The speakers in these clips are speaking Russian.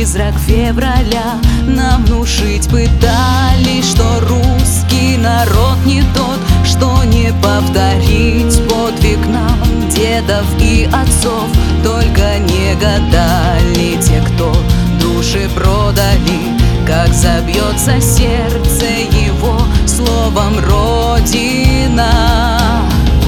призрак февраля. Нам внушить пытались, что русский народ не тот, что не повторить подвиг нам дедов и отцов. Только не гадали те, кто души продали, как забьется сердце его словом «Родина».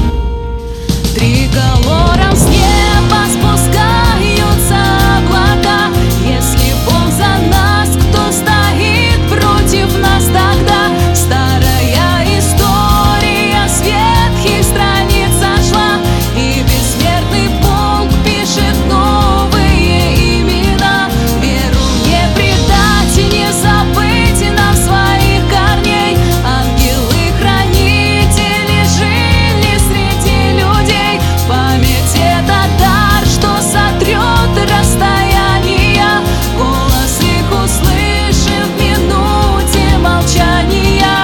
Триколором с неба спускаются облака. Если Бог за нас, кто стоит против нас тогда? Старая история с ветхих страниц сошла, и бессмертный полк пишет новые имена. Веру не предать и не забыть нам своих корней. Ангелы-хранители жили среди людей. Память — это дар, что сотрет расстояния. Голос их услышим в минуте молчания.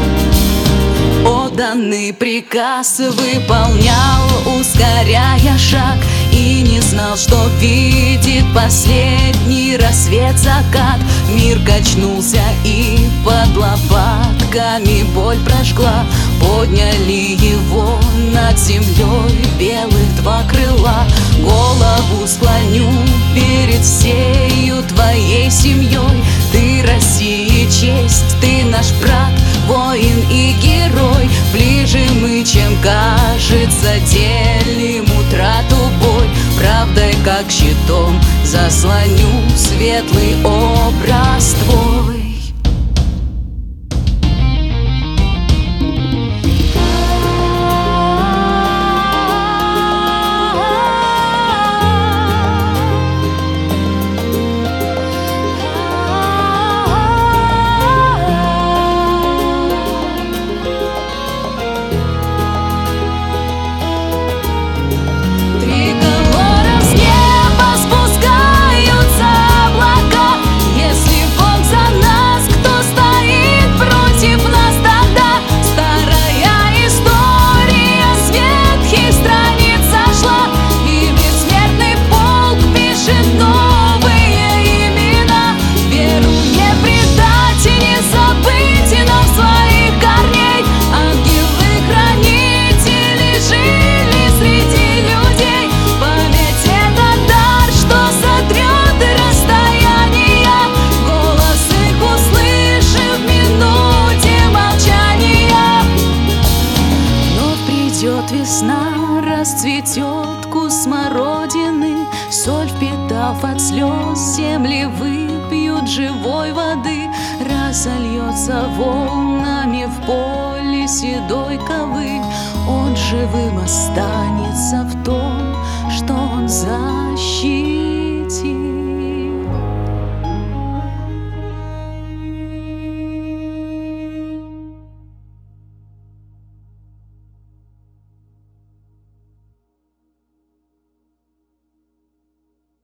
Отданный приказ выполнял, ускоряя шаг, и не знал, что видит последний рассвет, закат. Мир качнулся, и под лопатками боль прожгла. Подняли его над землей белых два крыла. Голову склоню перед всею твоей семьей. Ты России честь, ты наш брат, воин и герой. Ближе мы, чем кажется, делим утрату боль. Правдой, как щитом, заслоню светлый образ твой. Придет весна, расцветет куст смородины. Соль впитав от слез, земли выпьют живой воды. Разольется волнами в поле седой ковыль. Он живым останется в том, что он защитит.